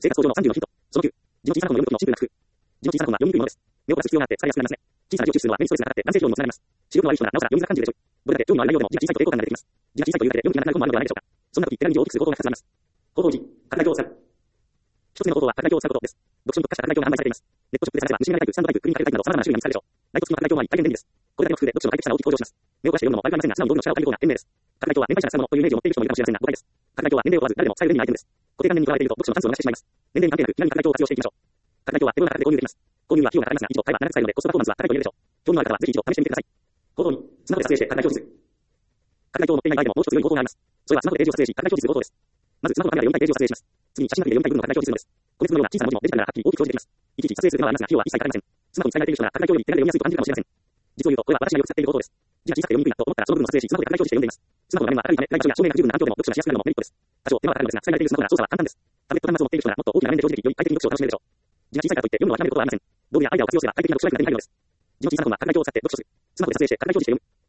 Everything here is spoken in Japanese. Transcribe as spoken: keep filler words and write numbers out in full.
生活向上のさんじゅうのヒント。そのきゅう。字の小さな本を読むときのシンプルな工夫。字の小さな本は読みにくいものです。目を凝らす必要があって疲れやすくなりますね。小さな字を抽出するのは目にストレスがかかって眼性疲労にもつながります。視力の悪い人ならなおさら読みづらく感じるでしょう。どれだけ興味のある内容でも字が小さいと抵抗感が出てきます。字が小さいというだけで読む気がなくなることもあるのではないでしょうか。そんな時、手紙を大きくする方法がふたつあります。方法いち、拡大鏡を使う。一つ目の方法は拡大鏡を使うことです。読書に特化した拡大鏡が販売されています。ネットショップで探せば虫眼タイプ、スタンドタイプ、クリニカルタイプなど様々な種類が見つかるでしょう。ライト付きの拡大鏡は大変便利です。これだけの工夫で読書の快適さが大きく向上します。目を凝らして読むのも悪くありませんが、素直に道具の力を借りる方が賢明です。拡大鏡は年配者が使うものというイメージを持っている人もいるかもしれませんが、誤解です。拡大鏡は年齢を問わず誰でも使える便利なアイテムです。固定観念にとらわれていると読書のチャンスを逃してしまいます。年齢に関係なく気軽に拡大鏡を活用していきましょう。拡大鏡は手頃な価格で購入できます。購入は費用がかかりますが、一度買えば長く使えるのでコストパフォーマンスは高いと言えるでしょう。興味のある方はぜひ一度試してみてください。方法に、スマホで撮影して拡大鏡を写す。拡大鏡を持っていない場合でももう一つ良い方法があります。それはスマホでページを撮影し、拡大鏡を写す方法です。まずスマホのカメラで読みたいページを撮影します。次に写真だけで読みたい部分の拡大鏡を写すのです。個別のような小さな文字もデジタルならはっきり大きく表示できます。いちいち撮影する手間はありますが、費用は一切かかりません。スマホに使い慣れている人なら拡大鏡より手軽で読みやすいと感じるかもしれません。実を言うと、これは私がよく使っている方法です。字が小さくて読みにくいなと思ったらその部分を撮影し、スマホで拡大表示して読んでいます。スマホの画面は明るいため、ライトや照明が不十分な環境でも読書がしやすくなるのもメリットです。多少手間はかかるのですが、使い慣れているスマホなら操作は簡単です。タブレット端末を持っている人ならもっと大きな画面で表示でき、より快適に読書を楽しめるでしょう。字が小さいからといって読むのを諦めることはありません。道具やアイデアを活用すれば快適な読書ライフが手に入るのです。字の小さな本は拡大鏡を使って読書する。スマホで撮影して拡大表示して読む。